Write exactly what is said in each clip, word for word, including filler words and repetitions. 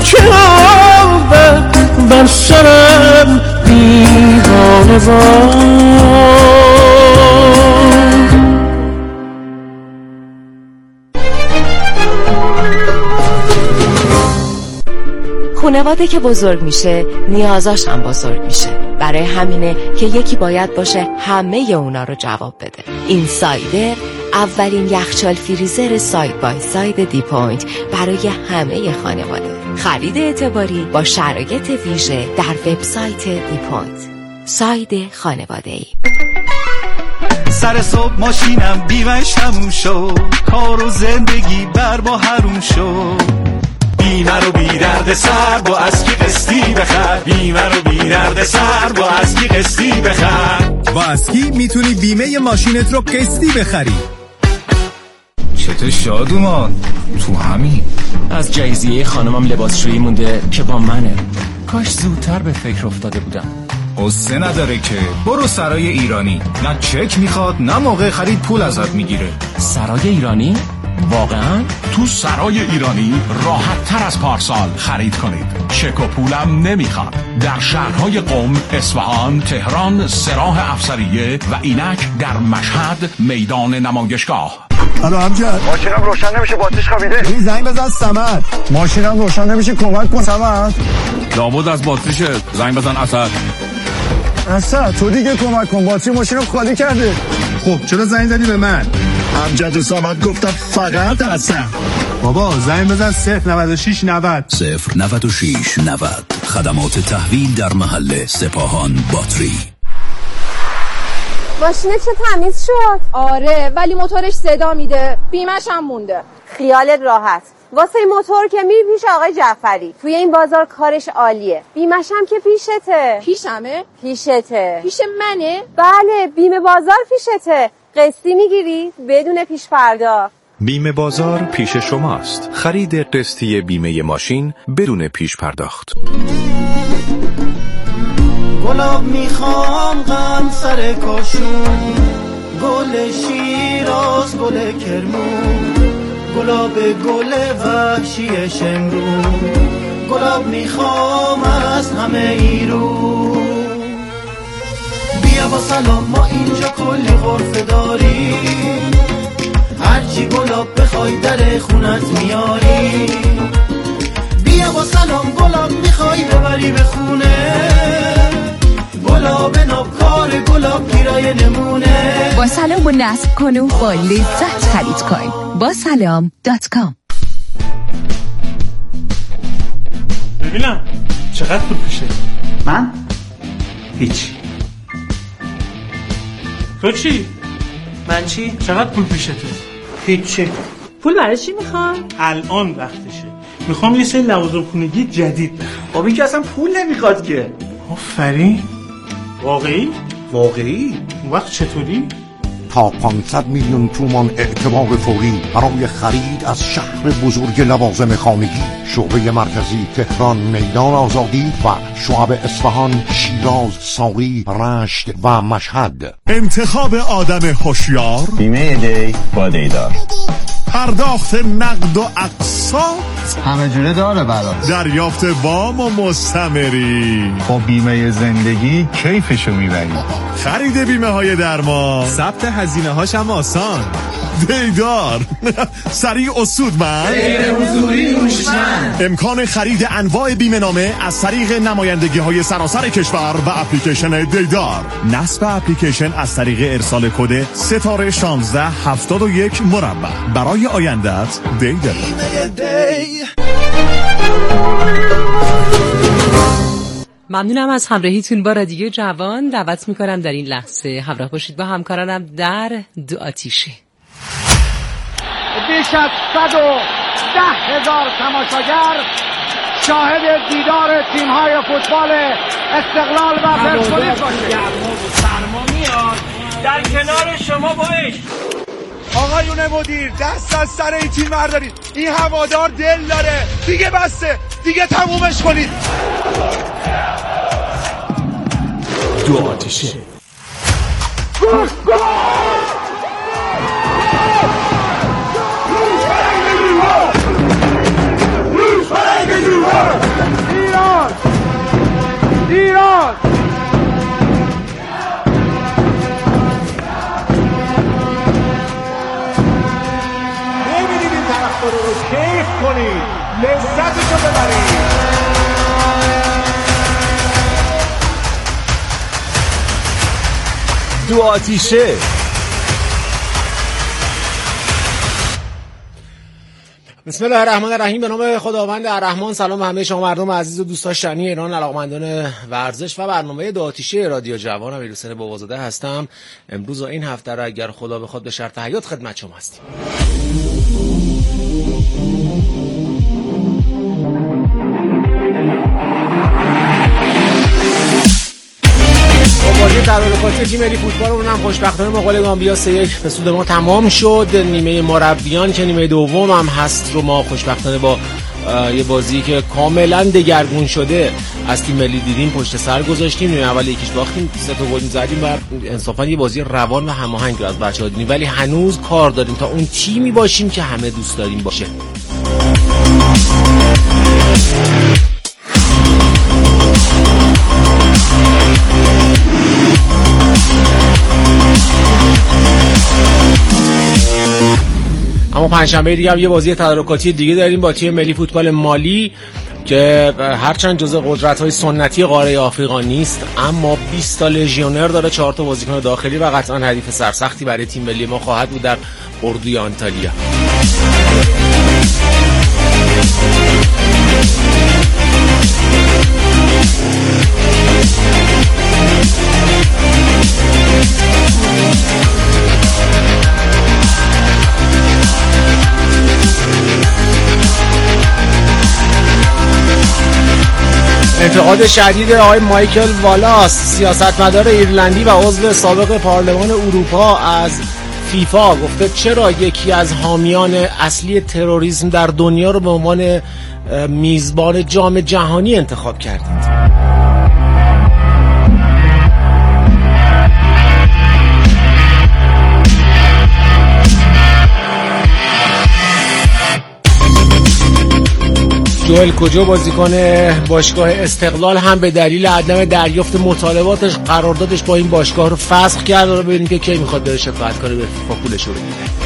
که آمد بر سرم دیوانه وار. خانواده که بزرگ میشه نیازاش هم بزرگ میشه. برای همینه که یکی باید باشه همه اونا رو جواب بده. این سایدر اولین یخچال فریزر ساید بای ساید دی پوینت برای همه خانواده. خرید اعتباری با شرایط ویژه در وبسایت دی پوینت. ساید خانواده‌ای. سر صبح ماشینم بیمش تموم شد، کار و زندگی بر با حروم شد. بیمه رو بی درد سر با اسکی قسطی بخر، بیمه رو بی درد سر با اسکی قسطی بخر. با اسکی میتونی بیمه ماشینت رو قسطی بخری. چطور شادومان؟ تو همین از جایزیه خانمم لباسشویی مونده که با منه. کاش زودتر به فکر افتاده بودم. قصه نداره که برو سرای ایرانی، نه چک میخواد نه موقع خرید پول ازت میگیره. سرای ایرانی؟ واقعا؟ تو سرای ایرانی راحت تر از پارسال خرید کنید. چک و پولم نمیخواد. در شهرهای قم، اصفهان، تهران، سراح افسریه و اینک در مشهد میدان نمایشگاه. الو امجد، ماشینم روشن نمیشه، باتریش خوابیده. این زنگ بزن صمد. ماشینم روشن نمیشه، کمک کن صمد. لابد از باتریشه، زنگ بزن اسد. اسد تو دیگه کمک کن، باتری ماشینم خالی کرده. خب چرا زنگ زدی به من؟ امجد و صمد گفتم فقط اسد. بابا زنگ بزن صفر نود و شش نود صفر نود و شش نود. خدمات تحویل در محل سپاهان باتری. ماشینه چه تمیز شد؟ آره ولی موتورش صدا میده، بیمش هم مونده. خیالت راحت، واسه موتور که میری پیش آقای جعفری، توی این بازار کارش عالیه. بیمش هم که پیشته. پیشمه؟ پیشته. پیش منه؟ بله، بیمه بازار پیشته. قسطی میگیری بدون پیش پرداخت. بیمه بازار پیش شماست. خرید قسطی بیمه ماشین بدون پیش پرداخت. گلاب میخوام غم سر کاشون، گل شیراز گل کرمون، گلاب گل وحشی شمرون، گلاب میخوام از همه ایرو. بیا با سلام ما اینجا کلی غرفه داریم، هرچی گلاب بخوای در خونت میاری. بیا با سلام گلاب میخوای ببری به خونه، گلاب ناب کار گلاب کرایه نمونه. با سلام با نصب کن و با لذت خرید کن. با سلام دات کام. ببینم چقدر پول پیشه؟ من؟ هیچ. تو چی؟ من چی؟ چقدر پول پیشته؟ هیچی. پول برای چی میخوای؟ الان وقتشه. میخوام یه سری لوازم خونگی جدید بخرم. بابا این که اصلا پول نمیخواد که. آفرین. واقعی؟ واقعی؟ اون وقت چطوری؟ تا پانصد میلیون تومان اعتبار فوری برای خرید از شهر بزرگ لوازم خانگی. شعبه مرکزی تهران میدان آزادی و شعب اصفهان، شیراز، ساری، رشت و مشهد. انتخاب آدم هوشیار، بیمه دی با دیدار، پرداخت نقد و اقساط همه جوره داره برات، دریافت وام و مستمری. با بیمه زندگی کیفشو میبری. خرید بیمه های درمان، ثبت هزینه هاش هم آسان. دیدار سریع و سودمند، غیر حضوری هوشمند. امکان خرید انواع بیمه نامه از طریق نمایندگی های سراسر کشور و اپلیکیشن دیدار. نصب اپلیکیشن از طریق ارسال کد ستاره شانزده هفتاد و یک مربع. برای آیندت دیدار. ممنونم از همراهیتون با رادیو جوان. دعوت میکنم در این لحظه همراه باشید با همکارانم در دو آتیشه. بیش از صد و ده هزار تماشاگر شاهد دیدار تیم‌های فوتبال استقلال و پرسپولیس باشه. سرما میاد در کنار شما با عشق. آقایون مدیر دست از سر این تیم بردارید. این هوادار دل داره. دیگه بسته. دیگه تمومش کنید. دو آتیشه. گل گل Rush! لذتشو ببرید. دو آتیشه. بسم الله الرحمن الرحیم. به نام خداوند الرحمن. سلام به همه شما مردم عزیز و دوست داشتنی ایران، علاقمندان ورزش و برنامه دو آتیشه رادیو جوان. امیر حسین بابازاده هستم. امروز و این هفته را اگر خدا بخواد به شرط حیات خدمت شما هستیم. بازی تدارکاتی تیم ملی فوتبالمون هم خوشبختانه مقابل گامبیا سه یک به سود ما تمام شد. نیمه مربیان که نیمه دوم هم هست رو ما خوشبختانه با یه بازی که کاملا دگرگون شده از تیم ملی دیدیم پشت سر گذاشتیم. نیمه اول یکیش باختیم، سه تا گل زدیم و انصافا یه بازی روان و هماهنگ رو از بچه‌ها دیدیم، ولی هنوز کار داریم تا اون تیمی باشیم که همه دوست داریم باشه. اما پنجشنبه دیگه هم یه بازی تدارکاتی دیگه داریم با تیم ملی فوتبال مالی که هرچند جزء قدرت‌های سنتی قاره آفریقا نیست، اما بیست تا لژیونر داره، چهار تا بازیکن داخلی و قطعاً حریف سرسختی برای تیم ملی ما خواهد بود در اردوی آنتالیا. انتقاد شدید آقای مایکل والاس، سیاستمدار ایرلندی و عضو سابق پارلمان اروپا از فیفا، گفته چرا یکی از حامیان اصلی تروریسم در دنیا رو به عنوان میزبان جام جهانی انتخاب کردید؟ جوئل کوجو بازیکن باشگاه استقلال هم به دلیل عدم دریافت مطالباتش قراردادش با این باشگاه رو فسخ کرد. رو ببینیم که کی میخواد بره شکایت کنه به فیفا پولش رو بگیره.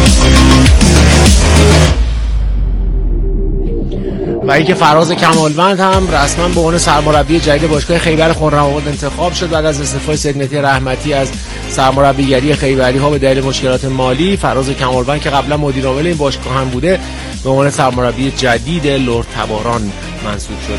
و اینکه فراز کمالوند هم رسما به عنوان سرمربی جدید باشگاه خیبر خرم‌آباد انتخاب شد بعد از استعفای سید مهدی رحمتی از سرمربیگری خیبری ها به دلیل مشکلات مالی. فراز کمالوند که قبلا مدیر عامل این باشگاه هم بوده به عنوان سرمربی جدید لرد تباران منصوب شد.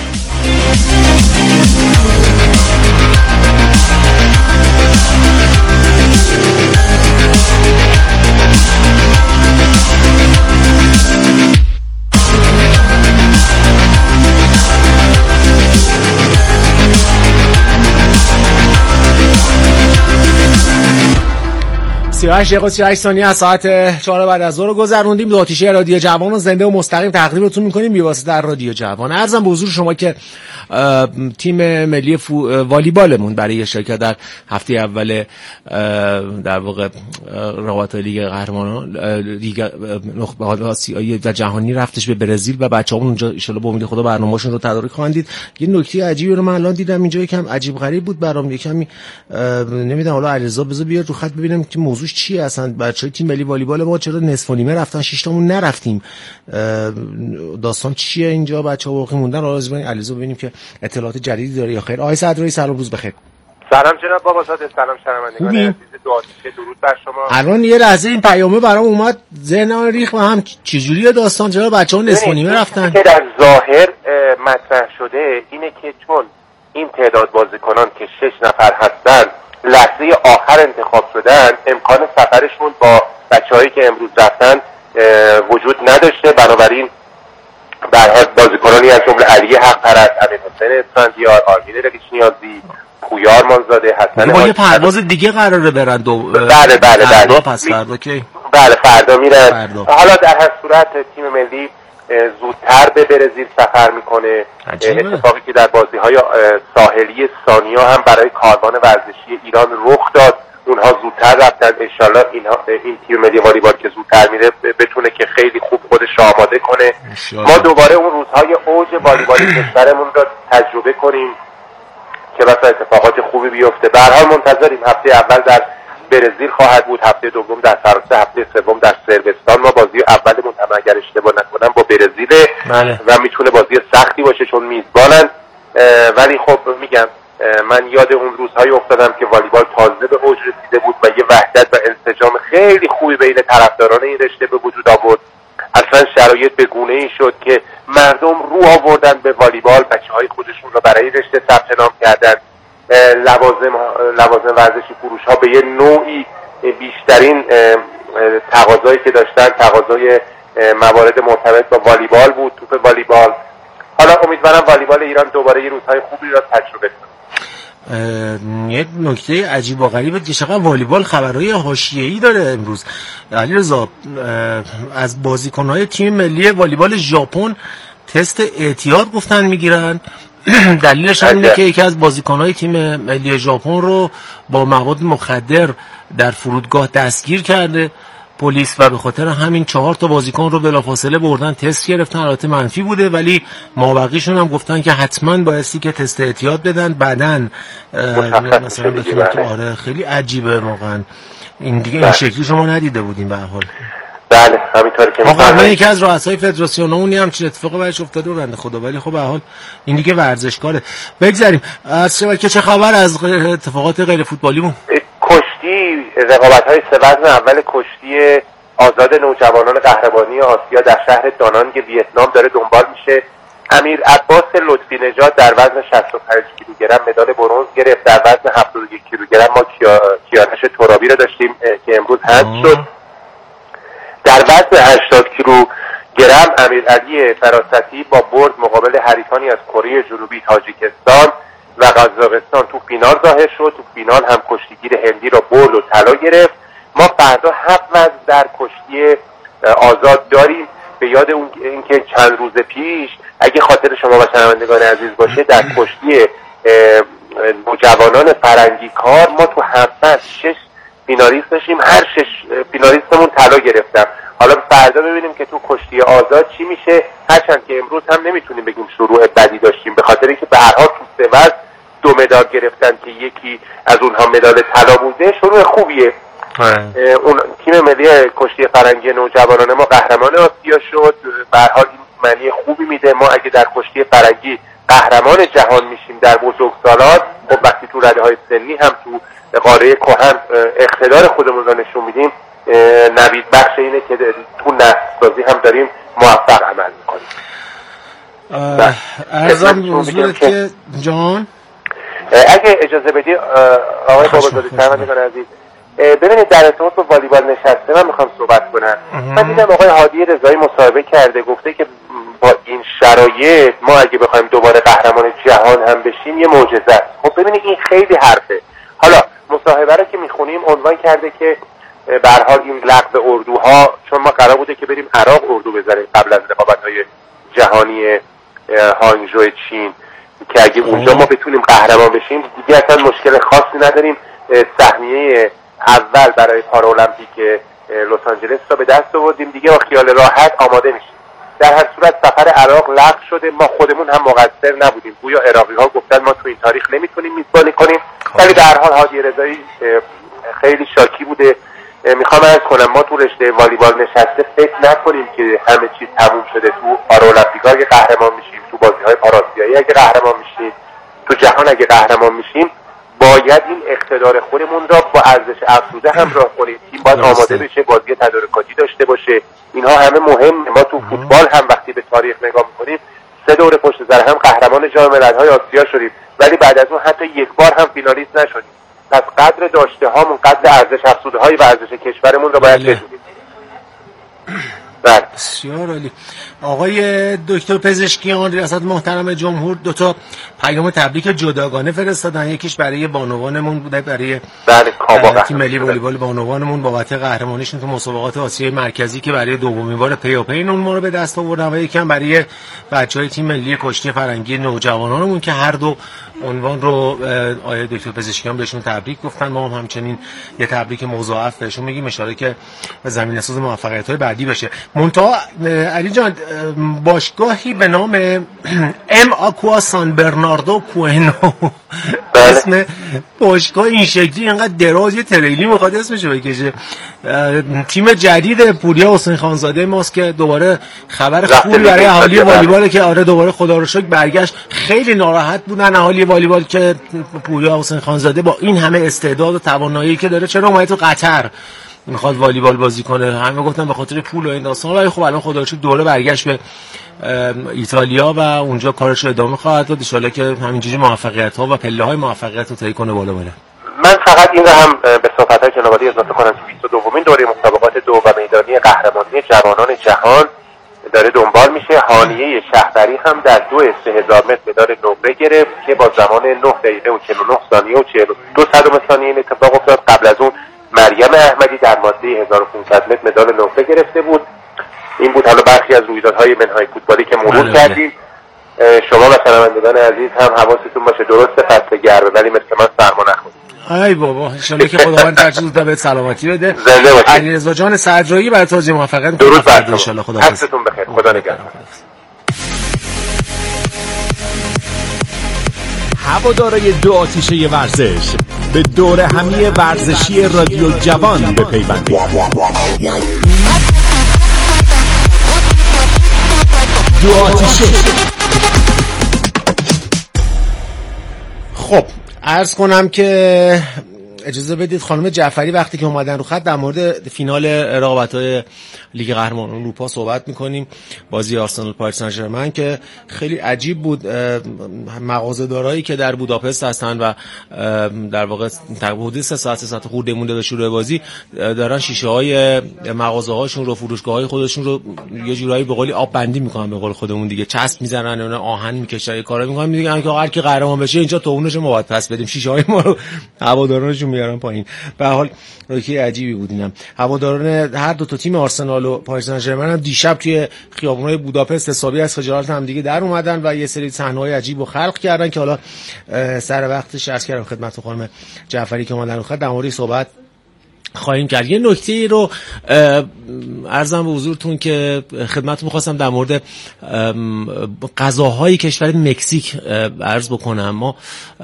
سی و هشت دقیقه و سی و هشت ثانیه از ساعت چهار بعد از ظهر گذروندیم. دو آتیشه رادیو جوان رو زنده و مستقیم تقدیمتون می‌کنیم بی واسطه در رادیو جوان. عرضم به حضور شما که تیم ملی والیبالمون برای شرکت در هفته اول در واقع رقابت لیگ قهرمانان لیگ نخبه آسیایی و جهانی رفتش به برزیل و بچه‌هامون اونجا ان شاءالله با امید خدا برنامه‌شون رو تدارک خواهند دید. یه نکته عجیبی رو من الان دیدم اینجا، یکم عجیب غریب بود برام، یکم نمیدونم حالا علیرضا بذار بیاد رو خط ببینم که موضوع چیه اصلا. بچهای تیم ملی والیبال ما چرا نصف و نیمه رفتن، شش تامون نرفتیم؟ داستان چیه اینجا؟ بچه‌ها باقی موندن. راضی ببینیم علیرضا ببینیم که اطلاعات جدیدی داره یا خیر. آقای صدرایی سلام، روز بخیر. سلام جناب بابازاده، سلام شنوندگان عزیز دو آتیشه، درود بر شما. الان یه لحظه این پیامه برام اومد ذهنم ریخت و هم چجوریه داستان؟ چرا بچه‌ها نصف و نیمه رفتن؟ که در ظاهر مطرح شده اینه که چون این تعداد بازیکنان که شش نفر هستن لحظه آخر انتخاب شدن، امکان سفرشون با بچه‌هایی که امروز رفتن وجود نداشته، بنابراین به هر حال بازیکنانی از جمله علی حق پرست، امیرحسین اسفندیار، آرمین رقیچ‌نیازی، پویار مانزاده، حسن با یه پرواز دیگه قراره برن دو بله بله بله فردا پس فردا کی بله فردا میرن. حالا در هر صورت تیم ملی زودتر به برزیل سفر میکنه، اتفاقی که در بازی‌های ساحلی ثانیا هم برای کاروان ورزشی ایران رخ داد. اونها زودتر رفتن، انشالله اینها این تیم ملی والیبال که زودتر میره بتونه که خیلی خوب خودش آماده کنه، ما دوباره اون روزهای اوج والیبال کشورمون رو تجربه کنیم که مثلا اتفاقات خوبی بیفته. به هر حال منتظریم هفته اول در برزیل خواهد بود. هفته دوم در فرانسه، هفته سوم در صربستان. ما بازی اولمون هم اگر اشتباه نکنم با برزیل بله. و میتونه بازی سختی باشه چون میزبانن. ولی خب میگم من یاد اون روزهای افتادم که والیبال تازه به اوج رسیده بود و یه وحدت و انسجام خیلی خوبی بین طرفداران این رشته به وجود آورد. اصلا شرایط به گونه‌ای شد که مردم رو آوردن به والیبال، بچه‌های خودشون رو برای رشته ثبت نام کردن. لوازم لوازم ورزشی فروش ها به یه نوعی بیشترین تقاضایی که داشتن تقاضای موارد مرتبط با والیبال بود، توپ والیبال. حالا امیدوارم والیبال ایران دوباره یه روزهای خوبی را تجربه کنه. یه نکته عجیب و غریبه که چقدر والیبال خبرهای حاشیه‌ای داره امروز. علیرضا، از بازیکن‌های تیم ملی والیبال ژاپن تست اعتیاد گفتن میگیرن. دلیلش هم اینه که یکی از بازیکن‌های تیم ملی ژاپن رو با مواد مخدر در فرودگاه دستگیر کرده پلیس و به خاطر همین چهار تا بازیکن رو بلافاصله بردن تست گرفتن. البته منفی بوده ولی مابقیشون هم گفتن که حتما بایستی که تست اعتیاد بدن بعدن مثلا بتونن تو. آره خیلی عجیبه واقعا. این دیگه این شکلی شما ندیده بودین به هر حال. بله همینطوری که واقعا یکی از رؤسای فدراسیون اونی هم چه اتفاقی براش افتاده و بنده خدا، ولی خب به هر حال این دیگه ورزشکاره. بگذاریم از که چه خبر از اتفاقات غیر فوتبالیمون؟ کشتی رقابت‌های سه وزن اول کشتی آزاد نوجوانان قهرمانی آسیا در شهر دانانگ ویتنام داره دنبال میشه. امیر عباس لطفی نژاد در وزن شصت و پنج کیلوگرم مدال برنز گرفت. در وزن هفتاد و یک کیلوگرم ما کیانش ترابی رو داشتیم که امروز حذف شد. در وزن هشتاد کیلوگرم امیرعلی فراستی با برد مقابل حریفانی از کره جنوبی، تاجیکستان و قزاقستان تو فینال ظاهر شد. تو فینال هم کشتیگیر هندی را برد و طلا گرفت. ما فردا هفت وزن در کشتی آزاد داریم. به یاد اون اینکه چند روز پیش اگه خاطر شما و شنوندگان عزیز باشه در کشتی نوجوانان فرنگی کار ما تو هفت وزن شش فینالیست داشتیم، هر شش فینالیستمون طلا گرفتن. حالا فردا ببینیم که تو کشتی آزاد چی میشه، هرچند که امروز هم نمیتونیم بگیم شروع بدی داشتیم به خاطر اینکه به هر حال تو سه وزن دو مدال گرفتن که یکی از اونها مدال طلا بوده. شروع خوبیه. اون تیم ملی کشتی فرنگی نوجوانان ما قهرمان آسیا شد. به هر حال این معنی خوبی میده. ما اگه در کشتی فرنگی قهرمان جهان میشیم در بزرگسالان، خب وقتی تو رده‌های سنی هم تو قاره کهن اقتدار خودمون رو نشون میدیم، نوید بخش اینه که تو نسل‌سازی هم داریم موفق عمل میکنیم. ارزم حضورت که جان اگه اجازه بدی آقای بابازاده شنوندگان عزیز، ببینید در ارتباط با والیبال نشسته من میخوام صحبت کنم. من دیدم آقای هادی رضایی مصاحبه کرده، گفته که با این شرایط ما اگه بخوایم دوباره قهرمان جهان هم بشیم یه معجزه است. خب ببینید این خیلی حرفه. حالا مصاحبه رو که میخونیم عنوان کرده که به هر حال این لغو اردوها، چون ما قرار بوده که بریم عراق اردو بزنیم قبل از رقابت‌های جهانی هانگژو چین که اگه اونجا ما بتونیم قهرمان بشیم دیگه اصلا مشکل خاصی نداریم. سهمیه اول برای پارالمپیک لس آنجلس رو به دست آوردیم، دیگه با خیال راحت آماده میشیم. در هر صورت سفر عراق لغو شده. ما خودمون هم مقصر نبودیم. گویا عراقی‌ها گفتن ما تو این تاریخ نمیتونیم میزبانی کنیم، ولی در هر حال هادی رضایی خیلی شاکی بوده. میخوام عرض کنم ما تو رشته والیبال نشسته فکر نکنیم که همه چیز تموم شده. تو پارالمپیک‌ها اگه قهرمان میشیم، تو بازی‌های پاراسیایی اگه قهرمان میشیم، تو جهان اگه قهرمان میشیم، باید این اقتدار خودمون را با ارزش افزوده همراه کنیم. تیم باید آماده بشه، بازی تدارکاتی داشته باشه. اینها همه مهمه. ما تو فوتبال هم وقتی به تاریخ نگاه می‌کنیم سه دوره پشت سر هم قهرمان جام ملت‌های آسیا شدیم، ولی بعد از اون حتی یک بار هم فینالیست نشدیم. پس قدر داشته هامون، قدر ارزش افزوده های ورزش کشورمون رو باید بدونیم. بسیار عالی. آقای دکتر پزشکیان ریاست محترم جمهور دو تا پیام تبریک جداگانه فرستادن. یکیش برای بانوانمون بوده، برای بله تیم ملی والیبال بانوانمون بابت قهرمانیشون تو مسابقات آسیای مرکزی که برای دومین بار پیاپی اون ما رو به دست آوردن، و یکی هم برای بچهای تیم ملی کشتی فرنگی نوجوانانمون که هر دو عنوان رو آقای دکتر پزشکیان بهشون تبریک گفتن. ما هم همچنین یه تبریک مضاعف بهشون میگیم، اشاره که زمینه‌ساز موفقیت‌های بعدی بشه. منتها علی جان، باشگاهی به نام ام آکوا سان برناردو کوئنو اسم باشگاه این شکلی اینقدر دراز یه تریلی میخواد اسمشو بکشه. تیم جدید پوریا حسین خانزاده ماست که دوباره خبر خوبی برای اهالی والیبال که آره دوباره خدا رو شکر برگشت. خیلی ناراحت بودن اهالی والیبال که پوریا حسین خانزاده با این همه استعداد و توانایی که داره چرا اومد تو قطر میخواد والیبال بازی کنه. همه گفتن به خاطر پول و این داستانا، ولی خب الان خدا رو شکر دوره برگشت به ایتالیا و اونجا کارش رو ادامه خواهد داد. ان شاءالله که همینجوری موفقیت ها و پله های موفقیت رو طی کنه بالا بالا. من فقط این رو هم به صحبت‌های جناب عالی اضافه کنم که بیست و دومین دوره مسابقات دو و میدانی قهرمانی جوانان جهان داره دنبال میشه. هانیه شهبری هم در دو سه هزار متر مدال نقره گرفت که با زمان نه دقیقه و چهل و نه ثانیه و چهل و دو صدم ثانیه این اتفاق افتاد. قبل از اون مریم احمدی در ماده هزار و پانصد متر مدال نقره گرفته بود. این بود حالا برخی از رویدادهای منهای فوتبالی که مرور کردیم. شما و شنوندگان عزیز هم حواستون باشه، درسته فصل گرمه ولی مثل من سرما نخورید. ای بابا ان شاءالله که خداوند هر چیز بهت سلامتی بده. زنده باشید. علیرضا جان صدرایی برای توضیح موفقیت. درود بر ان شاءالله. خدا حفظتون بخیر. خدا نگهدار. هوادارای دو آتیشه ورزش به دور همی ورزشی رادیو جوان بپیوندید. دو آتیشه. خب عرض کنم که اجازه بدید خانم جعفری وقتی که اومدن رو خط در مورد فینال رقابت‌های لیگ قهرمانان اروپا صحبت می‌کنیم. بازی آرسنال پاریس سن ژرمن که خیلی عجیب بود. مغازه‌دارایی که در بوداپست هستن و در واقع حدود سه ساعت سه ساعت خورده مونده به شروع بازی دارن شیشه‌های مغازه‌هاشون رو، فروشگاه‌های خودشون رو یه جورایی به قولی آب بندی می‌کنن، به قول خودمون دیگه چسب می‌زنن، اون آهن می‌کشن، کارا می‌کنن، میگن که هر کی قهرمان بشه اینجا توهونش ما باید پس بدیم. شیشه‌های ما رو هوادارانشون میارن پایین. به هر حال روکی عجیبی بود. اینم هواداران هر دو تا تیم آرسنال و پاریس سن ژرمن هم دیشب توی خیابون‌های بوداپست حسابی از خجالت هم دیگه در اومدن و یه سری صحنه‌های عجیب و خلق کردن که حالا سر وقتش عرض کردم خدمت خانم جعفری که اومدن خدمت در مورد صحبت خواهیم کرد. یه نکته رو عرضم به حضورتون که خدمت می‌خواستم در مورد غذاهای کشور مکزیک عرض بکنم. ما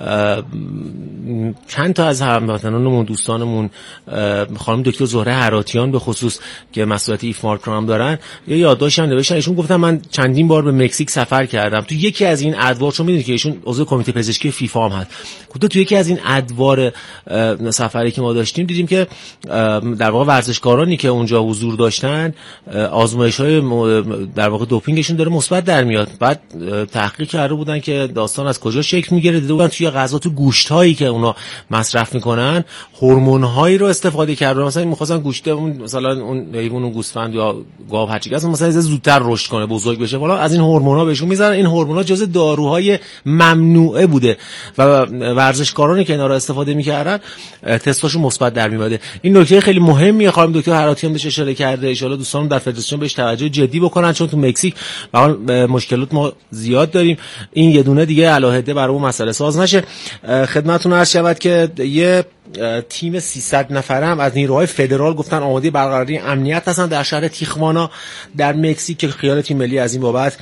چند تا از هموطنانمون، دوستانمون، خانم دکتر زهره هراتیان به خصوص که مسئولیت ایف مارکرام دارن، یه یادداشتی هم نوشتن. ایشون گفتن من چندین بار به مکزیک سفر کردم. تو یکی از این ادوار، چون میدونید که ایشون عضو کمیته پزشکی فیفا هم هست، گفت تو یکی از این ادوار سفری که ما داشتیم دیدیم که در واقع ورزشکارانی که اونجا حضور داشتن آزمایش‌های در واقع دوپینگشون داره مثبت در میاد. بعد تحقیق کرده بودن که داستان از کجا شکل میگیره. دیده بودن توی غذا، تو گوشت‌هایی که اونا مصرف میکنن هورمون‌هایی رو استفاده کردن. مثلا می‌خواستن گوشت اون مثلا اون حیوان، اون گوسفند یا گاو هر چیزی مثلا زودتر رشد کنه، بزرگ بشه، والا از این هورمون‌ها بهشون میذارن. این هورمون‌ها جزء داروهای ممنوعه بوده و ورزشکارانی که اینا رو استفاده میکردن تستاشون مثبت در میاد. این نکته خیلی مهمیه. خانم دکتر هراتیان بهش اشاره کرده. ان شاءالله دوستانم در فدراسیون بهش توجه جدی بکنن، چون تو مکزیک به مشکلات ما زیاد داریم. این یه دونه دیگه علاهده برای اون مسئله ساز نشه. خدمتتون عرض شود که یه تیم سیصد نفره هم از نیروهای فدرال گفتن آماده برقراری امنیت هستن در شهر تیخوانا در مکزیک که خیال تیم ملی از این بابت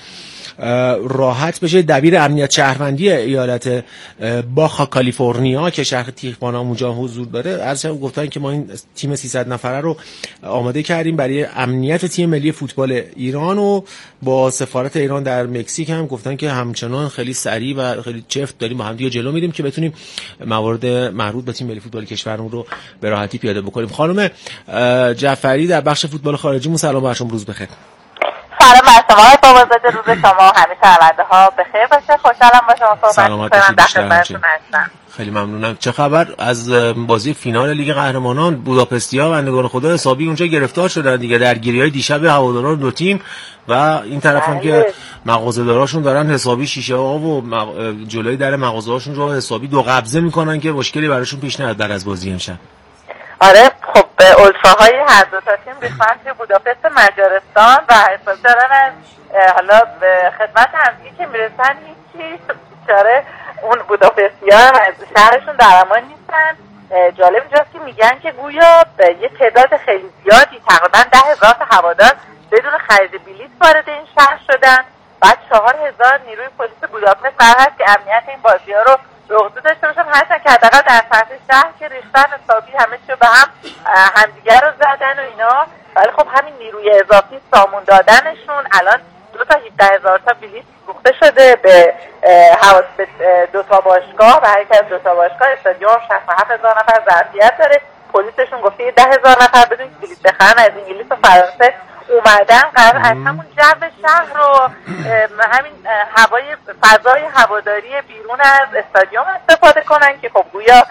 راحت بشه. دبیر امنیت شهروندی ایالت باخا کالیفرنیا که شهر تیخوانا اونجا حضور داره ارزش گفتن که ما این تیم سیصد نفره رو آماده کردیم برای امنیت تیم ملی فوتبال ایران و با سفارت ایران در مکزیک هم گفتن که همچنان خیلی سریع و خیلی چفت داریم با هم دیگه جلو میریم که بتونیم موارد مربوط به تیم ملی فوتبال کشورمون رو به راحتی پیاده بکنیم. خانم جعفری در بخش فوتبال خارجی، سلام بر شما، روز بخیر. سلام بر شما آقای بابازاده، روز شما و همه شنونده ها بخیر باشه. خوشحالم با شما صحبت می‌کنم، در خدمتتون هستم. خیلی ممنونم. چه خبر از بازی فینال لیگ قهرمانان؟ بوداپستی‌ها بندگان خدا حسابی اونجا گرفتار شدن دیگه، درگیری‌های دیشب هواداران دو تیم و این طرف هم که مغازه‌داراشون دارن حسابی شیشه‌ها و جلوی در مغازه‌هاشون رو حسابی دو قبضه می‌کنن که مشکلی براشون پیش نیاد بعد از بازی امشب. آره خب اولتراهای هر دو تا تیم ریختن توی بوداپست مجارستان و حساب دارن از حالا به خدمت همدیگه که میرسن هیچی چاره اون بوداپستی‌ها از شهرشون در امان نیستن. جالب اینجاست که میگن که گویا یه تعداد خیلی زیادی تقریبا ده هزار تا هوادار بدون خرید بلیط وارد این شهر شدن. بعد چهار هزار نیروی پلیس بوداپست قرار هست که امنیت این بازی‌ها رو به حضور داشته باشن، هرچند که حداقل در سطح شهر که ریختن حسابی همه چی به هم همدیگر رو زدن و اینا، ولی خب همین نیروی اضافی سامون دادنشون الان دو تا هفده هزار تا بلیط فروخته شده به حواس به دو تا باشگاه و هر یک از دو تا باشگاه استادیوم شصت و هفت هزار نفر ظرفیت داره. پلیسشون گفته ده هزار نفر بدون که بلیط بخرن از انگلیس و فرانسه اومدن، قرار از همون جو شهر رو همین هوای فضای هواداری بیرون از استادیوم استفاده کنن که خب گویا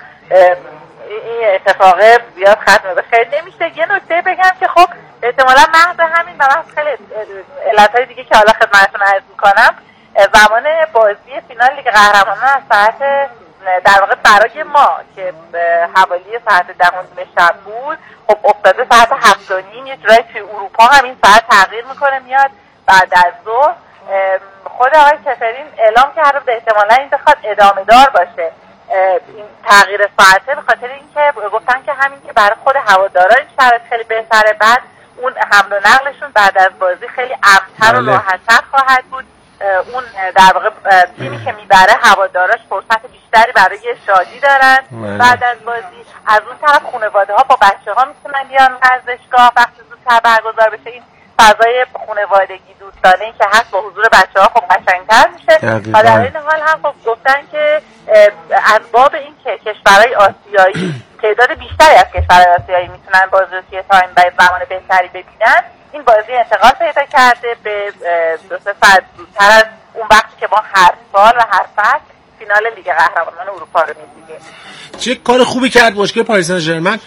این اتفاق زیاد ختم به خیر نمیشه. یه نکته بگم که خب احتمالا محض همین و محض خیلی علتهای دیگه که حالا خدمتتون عرض میکنم، زمان بازی فینال لیگ قهرمانان از ساعت در واقع برای ما که حوالی ساعت ده و نیم شب بود، خب افتاده ساعت هفت و نیم. یه جورایی توی اروپا هم این ساعت تغییر میکنه میاد بعد از ظهر. خود آقای کفرین اعلام کرده به احتمالا این بخواد ادامه دار باشه این تغییر ساعته، به خاطر اینکه گفتن که همین که برای خود هوادارا این شرایط خیلی بهتره، بعد اون حمل و نقلشون بعد از بازی خیلی امن‌تر و راحت‌تر خواهد بود. اون در واقع تیمی که میبره هواداراش فرصت بیشتری برای شادی دارن بعد از بازی. از اون طرف خانواده ها با بچه ها میتونن بیان ورزشگاه وقتی زودتر برگزار بشه. این فضای خانوادگی دوستانه که هست با حضور بچه ها خب قشنگ‌تر میشه. و در این حال هم خب گفتن که از باب این که کشورهای آسیایی تعداد بیشتری از کشورهای آسیایی میتونن بازی رو توی تایم و زمان بهتری ببینن، این بازی انتقال پیدا کرده به دو سه ساعت زودتر از اون وقتی که ما هر سال و هر فصل فینال لیگ قهرمانان اروپا رو می‌دیدیم. چه کار خوبی کرد باشگاه پاریس سن ژرمن.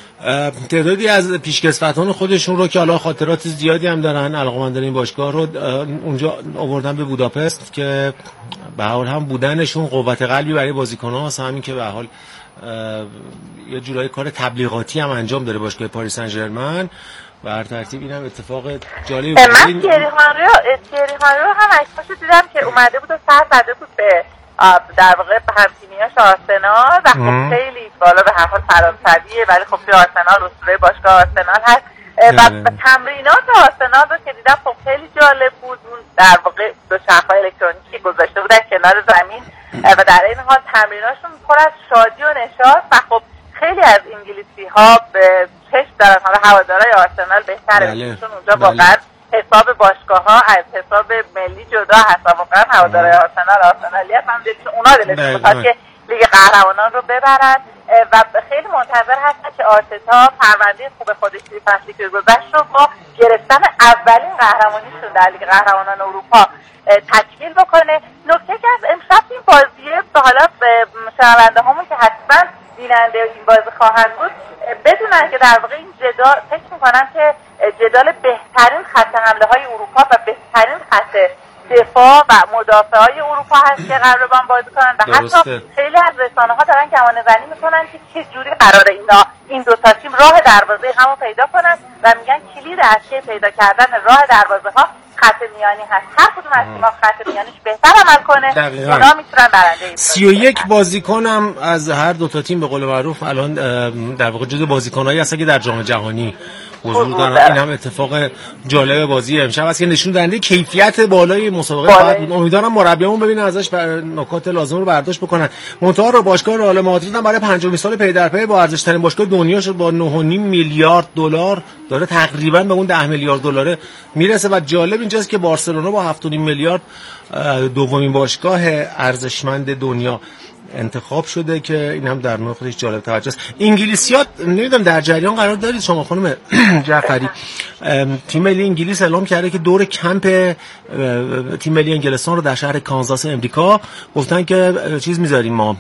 تعدادی از پیشکسوتان خودشون رو که حالا خاطرات زیادی هم دارن علاقه‌مندان این باشگاه رو اونجا آوردن به بوداپست که به حال هم بودنشون قوت قلبی برای بازیکن‌ها هست، همین که به حال یه جورایی کار تبلیغاتی هم انجام داره باشگاه پاریس سن ژرمن. بر ترتیب اینم اتفاق جالبی بود. من تیری هانری تیری هانری رو هم عکساشو دیدم که اومده بود و سر زده بود به در واقع همتیمیاش آرسنال و خب خیلی بالا به هر حال فرانسویه، ولی خب توی آرسنال اسطوره باشگاه آرسنال هست و تمرینات آرسنال رو که دیدم خب خیلی جالب بود. اون در واقع دو چرخ‌های الکترونیکی گذاشته بودن کنار زمین و در این حال تمریناشون پر از شادی و نشاط و خب خیلی از انگلیسی ها به چشم دارن. حالا هوادارهای آرسنال بهتره چون اونجا واقعا حساب باشگاه ها از حساب ملی جدا هست و واقعا هوادارهای آرسنال آرسنالی هستن، اونا دلشون میخواد که لیگ قهرمانان رو ببرن و خیلی منتظر هستن که آرتتا پرونده خوب خودش توی فصلی که گذشت رو با گرفتن اولین قهرمانیشون در لیگ قهرمانان اروپا تکمیل بکنه. نکته که از امشب این بازیه به حالا شنونده هامون که حتما بیننده این بازی خواهند بود بدونن که در واقع این جدال فکر میکنن که جدال بهترین خط حمله های اروپا و بهترین خط دفاع و مدافع های اروپا هست که قراره با هم بازی کنن و حتی خیلی از رسانه ها دارن گمان زنی میکنن که چه جوری قراره اینا این دو تا تیم راه دروازه همو پیدا کنن و میگن کلید اصلی پیدا کردن راه دروازه ها خط میانی هست. هر کدوم از تیم‌ها خط میانیش بهتر عمل کنه اونا میتونن برنده این سی و یک بازیکن هم از هر دو تا تیم به قول معروف الان در واقع جزو بازیکنایی هستن که در جام جهانی حضور دارن. این هم اتفاق جالب بازی امشب است که نشون دهنده کیفیت بالای مسابقه خواهد بود. امیدوارم مربیمون ببینن ازش بر نکات لازم رو برداشت بکنن. منتها رو باشگاه رئال مادرید هم برای پنجمین سال پی در پی با ارزش‌ترین باشگاه دنیا شد، با نه و نیم میلیارد دلار داره تقریبا به اون ده میلیارد دلار میرسه و جالب اینجاست که بارسلونا با هفت و نیم میلیارد دومین باشگاه ارزشمند دنیا انتخاب شده که این هم در نوع خودش جالب توجه است. انگلیسیات نمیدونم در جریان قرار دارید شما خانم جعفری، تیم ملی انگلیس اعلام کرده که دور کمپ تیم ملی انگلستان رو در شهر کانزاس امریکا گفتن که چیز میذاریم ما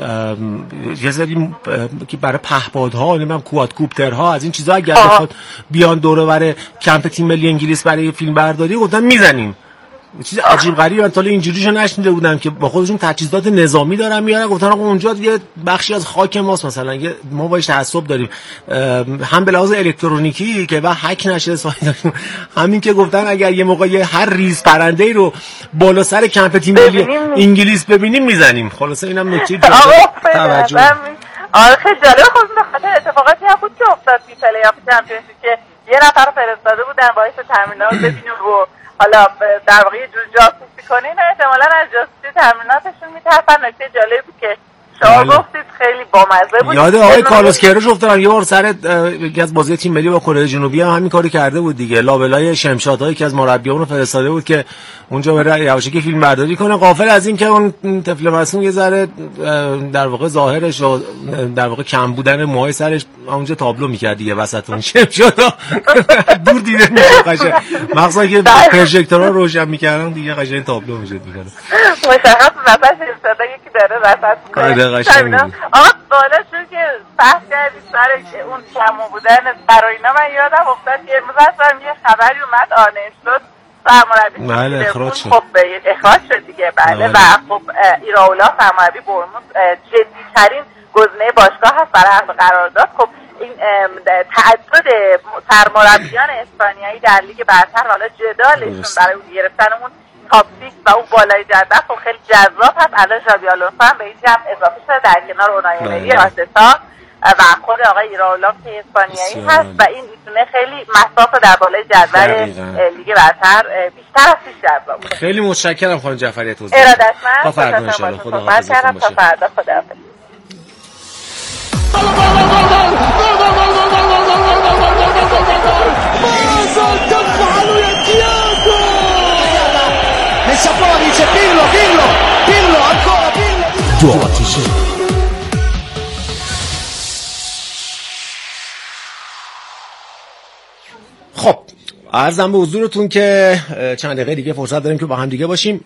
یه ذری که برای پهپادها نمیدونم کوادکوپترها از این چیزا اگر بخواد بیان دور و بر کمپ تیم ملی انگلیس برای فیلم برداری گفتن میزنیم. چیز عجیب غریبه، من تا اینجوریشو نشنیده بودم که با خودشون تجهیزات نظامی دارن میارن. گفتن آقا اونجا یه بخشی از خاک ماست، مثلا ما باش تعصب داریم هم به لحاظ الکترونیکی که با هک نشه سایت، همین که گفتن اگر یه موقع هر ریز پرنده‌ای رو بالا سر کمپ تیم ملی انگلیس ببینیم میزنیم. خلاصه اینم نکته جالب توجه. آره خیلی جالب. خب به خاطر اتفاقاتی هم بود که افتاد توی پلی آف چمپیونشیپ که یه نفر رو فرستاده بودن باعث تامینات ببینیم رو حالا در واقع یه جور جاسوسی کنین احتمالاً از جاسوسی تمریناتشون میترفن. نکته جالبی بود که شما گفتید خیلی بامزه بود. یاد آقای کارلوس کیروش افتادم یه بار سر یکی از بازی تیم ملی با کره جنوبی هم همین کارو کرده بود دیگه. لابلای شمشادها یکی از مربیان رو فرستاده بود که اونجا بره یواشکی فیلم برداری کنه، غافل از این که اون طفل معصوم یه ذره در واقع ظاهرش و در واقع کم بودن موهای سرش اونجا تابلو میکرد دیگه وسط اون شمشادها دور دیده میشه قشنگ، مخصوصا که پروژکتورها روشن میکردن دیگه قشنگ تابلو میشد میکنه. مشخص وسط شمشادها یکی داره وسط میکنه. قشنگ آقا بالا شد که بحث کردید سر اون کمو بودن برای اینا، من یادم افتاد که امروز اصلا یه خبری اومد آنش شد سرمربی بله اخراج شد. خب اخراج شد دیگه بله و خب ایراولا سرمربی برموز جدی ترین گزینه باشگاه هست برای حق قرارداد. خب این تعدد سرمربیان اسپانیایی در لیگ برتر حالا جدالشون برای گرفتن اون تاپ سیکس و اون بالای جدول خب خیلی جذاب هست. الان ژابی آلونسو هم به این جمع اضافه شده در کنار اونای امری آرتتا و خود آقای ایراولا که اسپانیایی هست و این میتونه خیلی مسافت در بالای جدول لیگ برتر بیشتر از پیش جذاب کنه. خیلی متشکرم خانم جعفری توضیح. ارادتمند. تا فردا ان شاء الله. خدا حافظتون باشه. تا فردا خداحافظ. dice Pirlo, Pirlo, Pirlo, ancora Pirlo. دو آتیشه. خب عرضم به حضورتون که چند دقیقه دیگه فرصت داریم که با هم دیگه باشیم.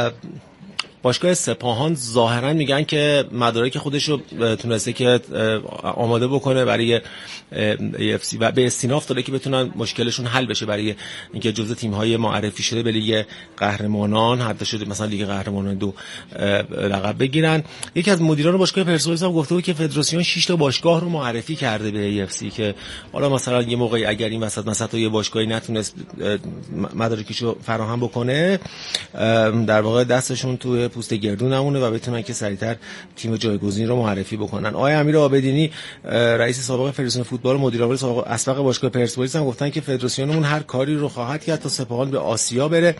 باشگاه سپاهان ظاهرا میگن که مدارک خودش رو تونسته که آماده بکنه برای ای اف سی و به استیناف داره که بتونن مشکلشون حل بشه برای اینکه جزء تیم‌های معرفی شده به لیگ قهرمانان حتی شده مثلا لیگ قهرمانان دو لقب بگیرن. یکی از مدیران باشگاه پرسپولیس هم گفته بود که فدراسیون شش تا باشگاه رو معرفی کرده به ای اف سی که حالا مثلا یه موقعی اگر این وسط مثلا تو یه باشگاهی نتونست مدارکشو فراهم بکنه در واقع دستشون تو پوست گردو نمونه و بتونن که سریعتر تیم جایگزین رو معرفی بکنن. آقای امیر عابدینی رئیس سابق فدراسیون فوتبال مدیر عامل سابق اسبق باشگاه پرسپولیس هم گفتن که فدراسیونمون هر کاری رو خواهد کرد تا سپاهان به آسیا بره.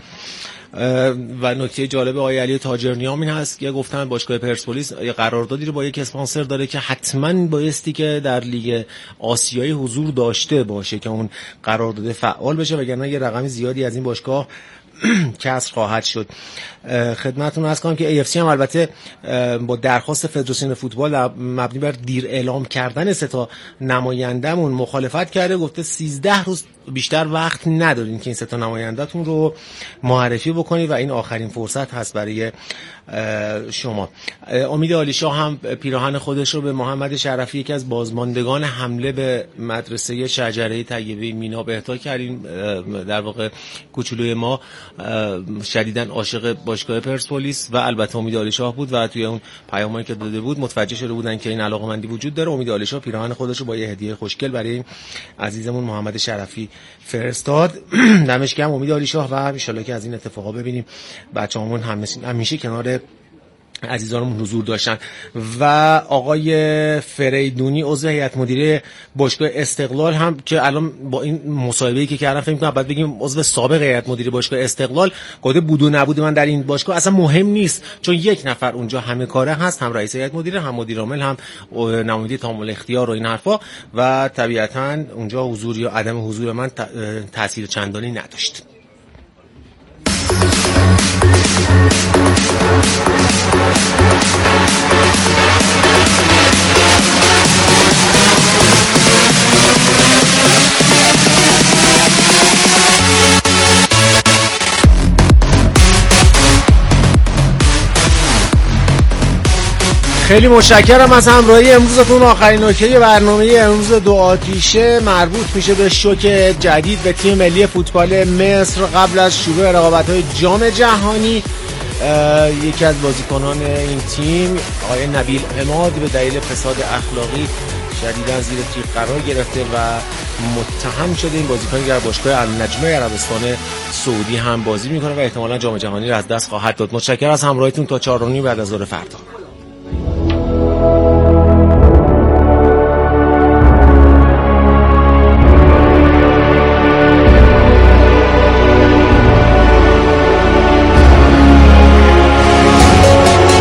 و نکته جالب آقای علی تاجرنیام این هست که گفتن باشگاه پرسپولیس قراردادی رو با یک اسپانسر داره که حتما بایستی که در لیگ آسیایی حضور داشته باشه که اون قرارداد فعال بشه وگرنه یه رقم زیادی از این باشگاه کسر خواهد شد. خدمتتون عرض کنم که ای اف سی هم البته با درخواست فدراسیون فوتبال مبنی بر دیر اعلام کردن سه تا نماینده‌مون مخالفت کرده، گفته سیزده روز بیشتر وقت ندارین که این سه تا نماینده‌تون رو معرفی بکنید و این آخرین فرصت هست برای شما. امید عالیشاه هم پیراهن خودش رو به محمد شرفی یکی از بازماندگان حمله به مدرسه شجره طیبه مینا اهدا کردیم. در واقع کوچولوی ما شدیداً عاشق باشگاه پرسپولیس و البته امید عالیشاه بود و توی اون پیامایی که داده بود متوجه شده بودن که این علاقه‌مندی وجود داره. امید عالیشاه پیراهن خودش رو با یه هدیه خوشگل برای عزیزمون محمد شرفی فرستاد. دمش گرم امید عالیشاه و ان شاءالله که از این اتفاقا ببینیم. بچه‌هامون همیشه کنار عزیزانمون حضور داشتن. و آقای فریدونی عضو هیئت مدیره باشگاه استقلال هم که الان با این مصاحبه‌ای که کردم فکر می‌کنم بعد بگیم عضو سابق هیئت مدیره باشگاه استقلال، گفته بود و نبود من در این باشگاه اصلا مهم نیست چون یک نفر اونجا همه کاره هست، هم رئیس هیئت مدیره هم مدیر عامل هم نماینده تامل اختیار و این حرفا و طبیعتاً اونجا حضور یا عدم حضور من تاثیر چندانی نداشت. خیلی متشکرم از همراهی امروزتون. آخرین نکته برنامه امروز دو آتیشه مربوط میشه به شوک جدید به تیم ملی فوتبال مصر قبل از شروع رقابت‌های جام جهانی. یکی از بازیکنان این تیم آقای نبیل عماد به دلیل فساد اخلاقی شدیداً زیر تیغ قرار گرفته و متهم شده. این بازیکن در باشگاه النجمه عربستان سعودی هم بازی میکنه و احتمالاً جام جهانی را از دست خواهد داد. متشکرم از همراهیتون تا چهار و نیم بعد از ظهر فردا.